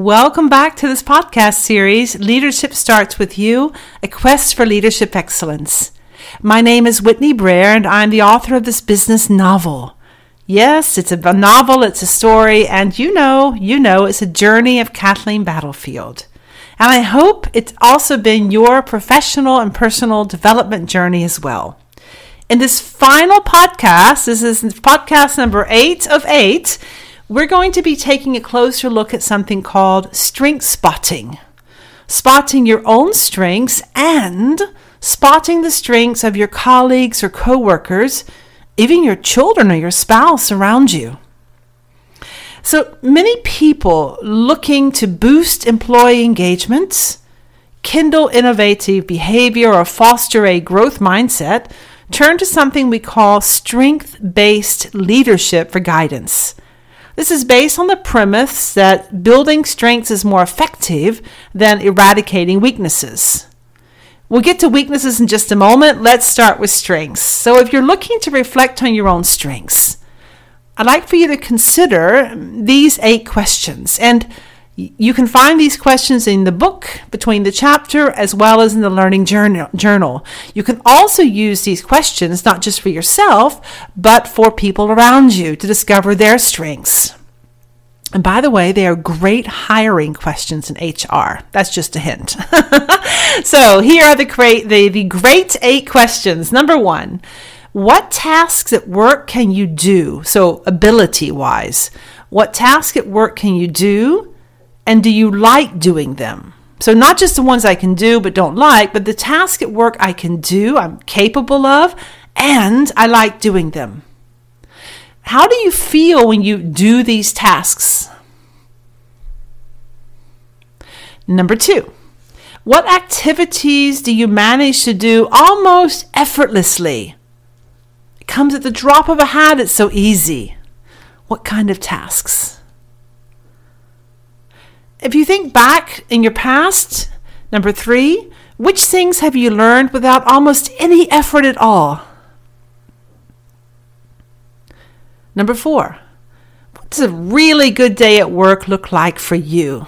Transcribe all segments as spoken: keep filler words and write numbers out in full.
welcome back to this podcast series, Leadership Starts With You, a quest for leadership excellence. My name is Whitney Brer, and I'm the author of this business novel. Yes, it's a novel, it's a story, and you know, you know, it's a journey of Kathleen Battlefield. And I hope it's also been your professional and personal development journey as well. In this final podcast, this is podcast number eight of eight, we're going to be taking a closer look at something called strength spotting. Spotting your own strengths and spotting the strengths of your colleagues or coworkers, even your children or your spouse around you. So many people looking to boost employee engagements, kindle innovative behavior, or foster a growth mindset turn to something we call strength-based leadership for guidance. This is based on the premise that building strengths is more effective than eradicating weaknesses. We'll get to weaknesses in just a moment. Let's start with strengths. So if you're looking to reflect on your own strengths, I'd like for you to consider these eight questions. And you can find these questions in the book, between the chapter, as well as in the Learning Journal. You can also use these questions not just for yourself, but for people around you to discover their strengths. And by the way, they are great hiring questions in H R. That's just a hint. So here are the great, the, the great eight questions. Number one, what tasks at work can you do? So ability-wise, what tasks at work can you do? And do you like doing them? So not just the ones I can do but don't like, but the tasks at work I can do, I'm capable of, and I like doing them. How do you feel when you do these tasks? Number two, what activities do you manage to do almost effortlessly? It comes at the drop of a hat, it's so easy. What kind of tasks? If you think back in your past, number three, which things have you learned without almost any effort at all? Number four, what does a really good day at work look like for you?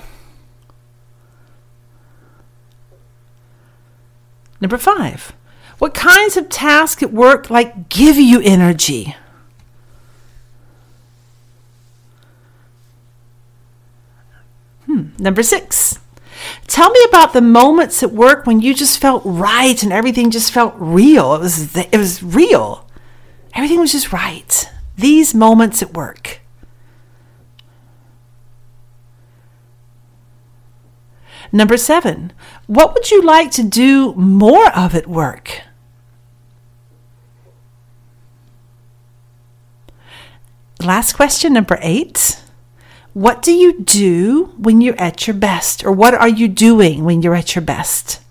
Number five, what kinds of tasks at work like give you energy? Hmm. Number six, tell me about the moments at work when you just felt right and everything just felt real. It was it was real. Everything was just right. These moments at work. Number seven, what would you like to do more of at work? Last question, number eight. What do you do when you're at your best? Or what are you doing when you're at your best?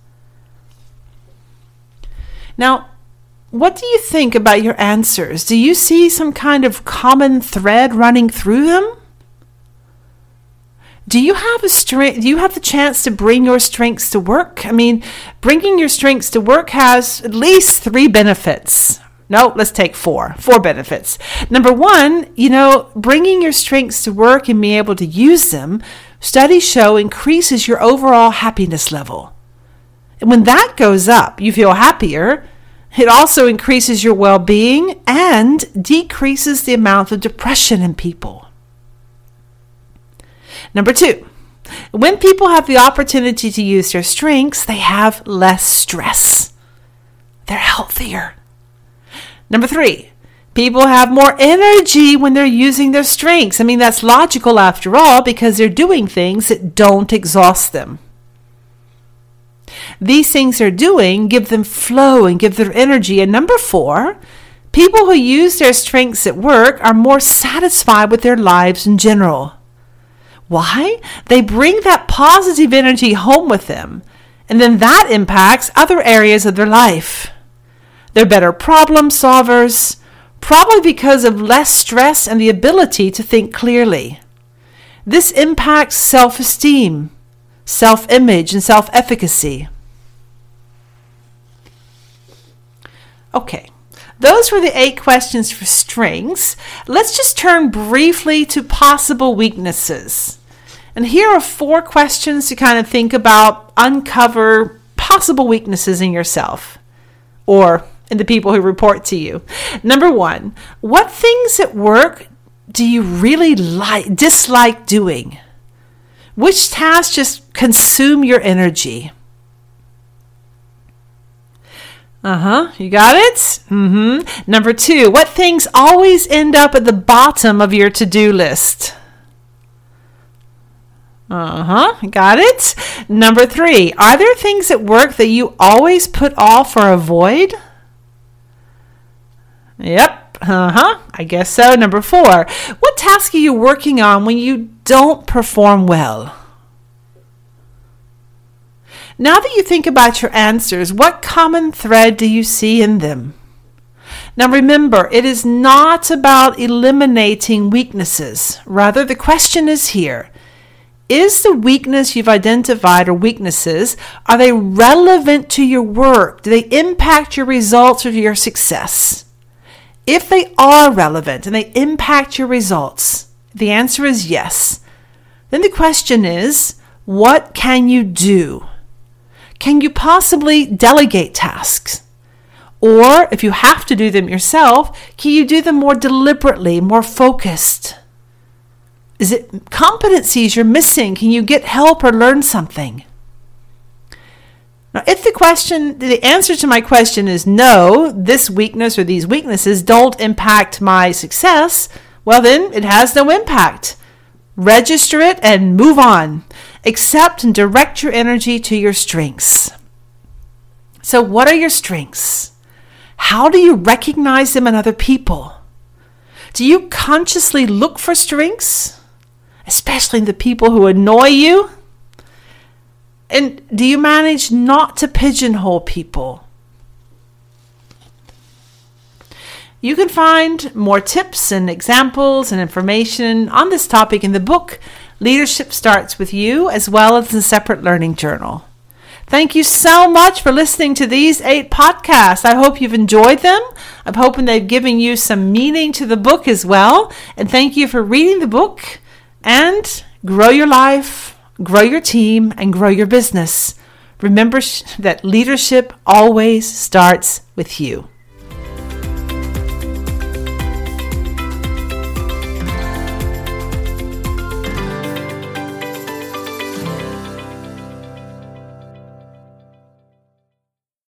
Now, what do you think about your answers? Do you see some kind of common thread running through them? Do you have a strength? Do you have the chance to bring your strengths to work? I mean, bringing your strengths to work has at least three benefits. No, let's take four. Four benefits. Number one, you know, bringing your strengths to work and being able to use them, studies show increases your overall happiness level. And when that goes up, you feel happier. It also increases your well-being and decreases the amount of depression in people. Number two, when people have the opportunity to use their strengths, they have less stress. They're healthier. Number three, people have more energy when they're using their strengths. I mean, that's logical after all because they're doing things that don't exhaust them. These things they're doing give them flow and give their energy. And number four, people who use their strengths at work are more satisfied with their lives in general. Why? They bring that positive energy home with them, and then that impacts other areas of their life. They're better problem solvers, probably because of less stress and the ability to think clearly. This impacts self-esteem, self-image, and self-efficacy. Okay, those were the eight questions for strengths. Let's just turn briefly to possible weaknesses. And here are four questions to kind of think about, uncover possible weaknesses in yourself or in the people who report to you. Number one, what things at work do you really like, dislike doing? Which tasks just consume your energy? Uh-huh, you got it? Mm-hmm. Number two, what things always end up at the bottom of your to-do list? Uh-huh, got it? Number three, are there things at work that you always put off or avoid? Yep, uh-huh, I guess so. Number four, what task are you working on when you don't perform well? Now that you think about your answers, what common thread do you see in them? Now remember, it is not about eliminating weaknesses. Rather, the question is here. Is the weakness you've identified or weaknesses, are they relevant to your work? Do they impact your results or your success? If they are relevant and they impact your results, the answer is yes. Then the question is, what can you do? Can you possibly delegate tasks? Or if you have to do them yourself, can you do them more deliberately, more focused? Is it competencies you're missing? Can you get help or learn something? Now, if the question, the answer to my question is no, this weakness or these weaknesses don't impact my success, well then it has no impact. Register it and move on. Accept and direct your energy to your strengths. So what are your strengths? How do you recognize them in other people? Do you consciously look for strengths, especially in the people who annoy you? And do you manage not to pigeonhole people? You can find more tips and examples and information on this topic in the book, Leadership Starts With You, as well as the separate learning journal. Thank you so much for listening to these eight podcasts. I hope you've enjoyed them. I'm hoping they've given you some meaning to the book as well. And thank you for reading the book and grow your life, grow your team, and grow your business. Remember that leadership always starts with you.